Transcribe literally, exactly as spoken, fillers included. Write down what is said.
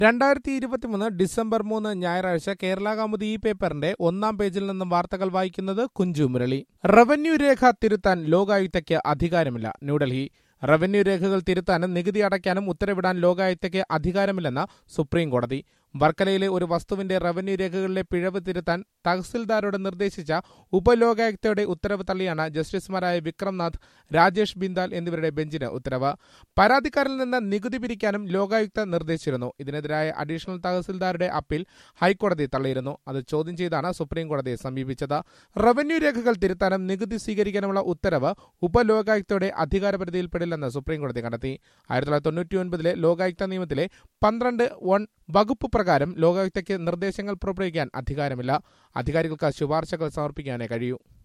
രണ്ടായിരത്തി ഇരുപത്തിമൂന്ന് ഡിസംബർ മൂന്ന് ഞായറാഴ്ച കേരള കൗമുദി ഈ പേപ്പറിന്റെ ഒന്നാം പേജിൽ നിന്നും വാർത്തകൾ വായിക്കുന്നത് കുഞ്ചു മുരളി. റവന്യൂ രേഖ തിരുത്താൻ ലോകായുക്തയ്ക്ക് അധികാരമില്ല. ന്യൂഡൽഹി. റവന്യൂ രേഖകൾ തിരുത്താനും നികുതി അടയ്ക്കാനും ഉത്തരവിടാൻ ലോകായുക്തയ്ക്ക് അധികാരമില്ലെന്ന് സുപ്രീം കോടതി. വർക്കലയിലെ ഒരു വസ്തുവിന്റെ റവന്യൂ രേഖകളിലെ പിഴവ് തിരുത്താൻ തഹസിൽദാരോട് നിർദ്ദേശിച്ച ഉപലോകായുക്തയുടെ ഉത്തരവ് തള്ളിയാണ് ജസ്റ്റിസുമാരായ വിക്രംനാഥ്, രാജേഷ് ബിന്ദാൽ എന്നിവരുടെ ബെഞ്ചിന് ഉത്തരവ്. പരാതിക്കാരിൽ നിന്ന് നികുതി പിരിക്കാനും ലോകായുക്ത നിർദ്ദേശിച്ചിരുന്നു. ഇതിനെതിരായ അഡീഷണൽ തഹസിൽദാരുടെ അപ്പീൽ ഹൈക്കോടതി തള്ളിയിരുന്നു. അത് ചോദ്യം ചെയ്താണ് സുപ്രീം കോടതിയെ സമീപിച്ചത്. റവന്യൂ രേഖകൾ തിരുത്താനും നികുതി സ്വീകരിക്കാനുമുള്ള ഉത്തരവ് ഉപലോകായുക്തയുടെ അധികാരപരിധിയിൽപ്പെടില്ലെന്ന് സുപ്രീം കോടതി കണ്ടെത്തി. ആയിരത്തി തൊള്ളായിരത്തി തൊണ്ണൂറ്റി ഒൻപതിലെ ലോകായുക്ത നിയമത്തിലെ പന്ത്രണ്ട് വൺ വകുപ്പ് പ്രകാരം ലോകായുക്തയ്ക്ക് നിർദ്ദേശങ്ങൾ പുറപ്പെടുവിക്കാൻ അധികാരമില്ല. അധികാരികൾക്ക് ശുപാർശകൾ സമർപ്പിക്കാനേ കഴിയൂ.